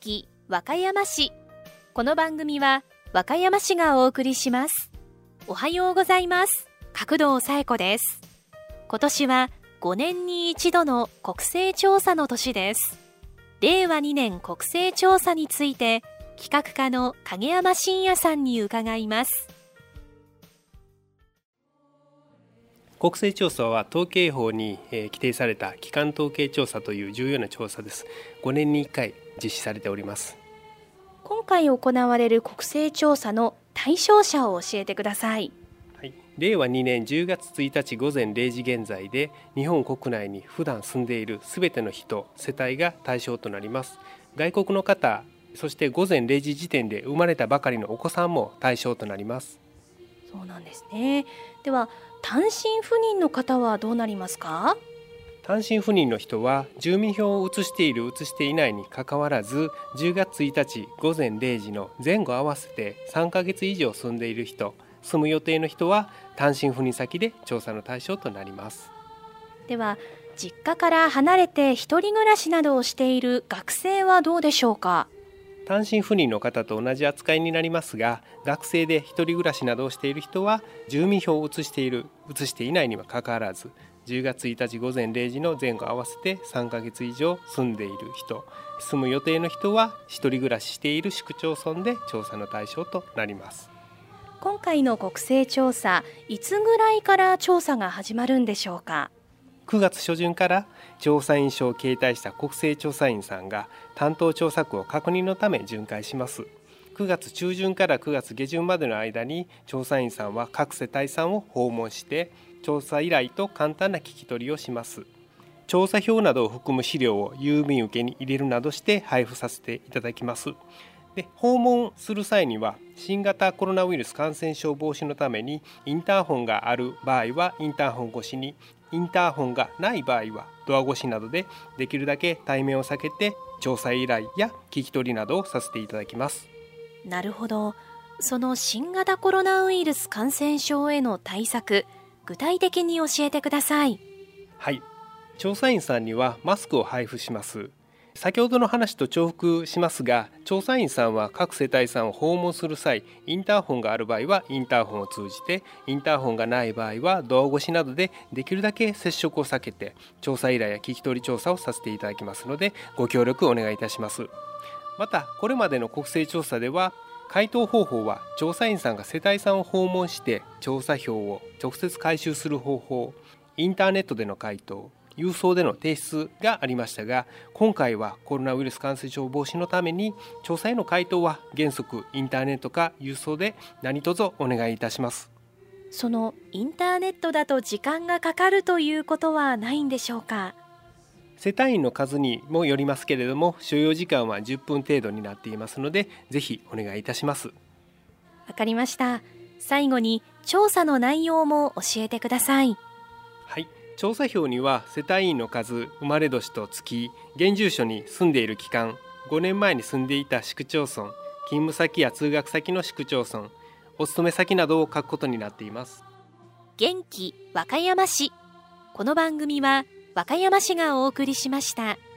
気和歌山市。この番組は和歌山市がお送りします。おはようございます。角堂紗恵子です。今年は5年に一度の国勢調査の年です。令和2年国勢調査について企画課の影山真也さんに伺います。 国勢調査は統計法に規定された基幹統計調査という重要な調査です。5年に1回実施されております。 今回行われる国勢調査の対象者を教えてください。 はい、令和2年10月1日午前0時現在で日本国内に普段住んでいるすべての人、世帯が対象となります。外国の方、そして午前0時時点で生まれたばかりのお子さんも対象となります。 そうなんですね。では単身赴任の方はどうなりますか？ 単身赴任の人は住民票を移している移していないにかかわらず10月1日午前0時の前後合わせて3ヶ月以上住んでいる人、住む予定の人は単身赴任先で調査の対象となります。 では実家から離れて一人暮らしなどをしている学生はどうでしょうか？ 単身赴任の方と同じ扱いになりますが、学生で一人暮らしなどをしている人は住民票を移している移していないにはかかわらず10月1日午前0時の前後合わせて3ヶ月以上住んでいる人、住む予定の人は一人暮らししている市区町村で調査の対象となります。 今回の国勢調査、いつぐらいから調査が始まるんでしょうか？ 9月初旬から調査員証を携帯した国勢調査員さんが担当調査区を確認のため巡回します。9月中旬から9月下旬までの間に調査員さんは各世帯さんを訪問して調査依頼と簡単な聞き取りをします。調査票などを含む資料を郵便受けに入れるなどして配布させていただきます。で、訪問する際には新型コロナウイルス感染症防止のためにインターホンがある場合はインターホン越しに、インターホンがない場合はドア越しなどでできるだけ対面を避けて調査依頼や聞き取りなどをさせていただきます。 なるほど。その新型コロナウイルス感染症への対策、具体的に教えてください。 はい、調査員さんにはマスクを配布します。先ほどの話と重複しますが、調査員さんは各世帯さんを訪問する際、インターホンがある場合はインターホンを通じて、インターホンがない場合はドア越しなどでできるだけ接触を避けて調査依頼や聞き取り調査をさせていただきますのでご協力お願いいたします。またこれまでの国勢調査では回答方法は調査員さんが世帯さんを訪問して調査票を直接回収する方法、インターネットでの回答、郵送での提出がありましたが、今回はコロナウイルス感染症防止のために調査への回答は原則インターネットか郵送で何卒お願いいたします。 そのインターネットだと時間がかかるということはないんでしょうか？ 世帯員の数にもよりますけれども、所要時間は10分程度になっていますのでぜひお願いいたします。 わかりました。最後に調査の内容も教えてください。 はい、調査票には世帯員の数、生まれ年と月、現住所に住んでいる期間、5年前に住んでいた市区町村、勤務先や通学先の市区町村、お勤め先などを書くことになっています。 元気和歌山市。この番組は和歌山市がお送りしました。